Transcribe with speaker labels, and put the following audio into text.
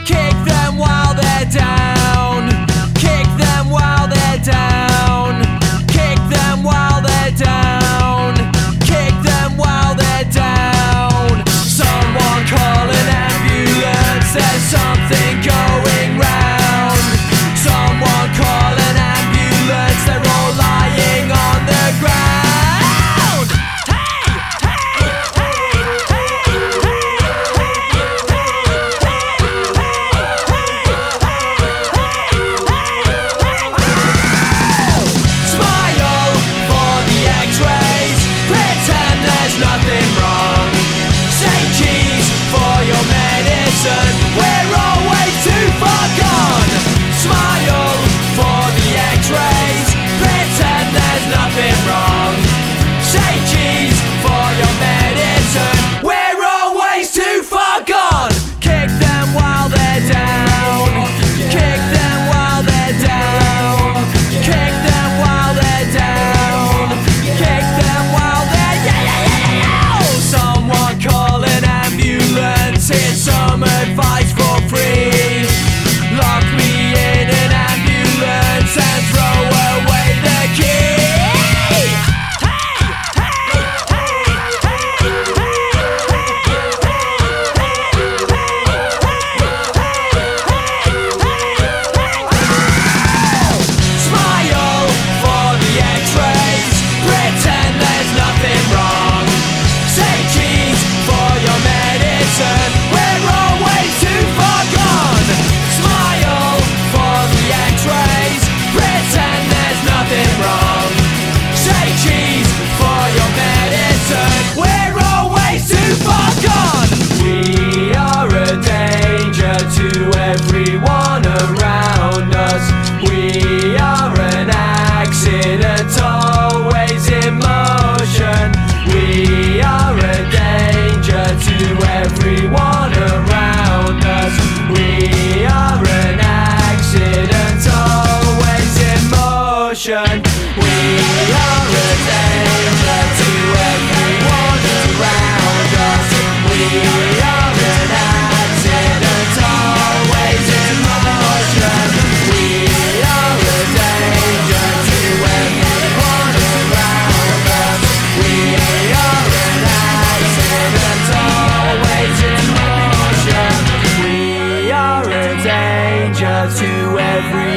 Speaker 1: Kick them while they're down. Kick them while they're down. Kick them while they're down. Kick them while they're down. Someone call an ambulance, there's something going round. Someone call an ambulance, they're all lying on the ground. We're always too far gone. Smile for the x-rays. Pretend there's nothing wrong. Say cheese for your medicine. We're always too far gone. Kick them while they're down. Kick them while they're down. Kick them while they're down. Kick them while they're Someone call an ambulance. It's some advice for free. Lock me in an ambulance and throw away the key. Smile for the x-rays. Pretend there's nothing wrong. Say cheese for your medicine. We're always too far gone. Smile for the x-rays. Pretend there's nothing wrong. Say cheese for your medicine. We're always too far gone. We are a danger to everyone around us. We are an accident, always in motion. We are a danger to everyone around us. We are an accident, always in motion. We are a danger to everyone around us. We are an accident, always in motion. We are a danger to everyone around us. We are an accident, always in motion. We are a danger to everyone.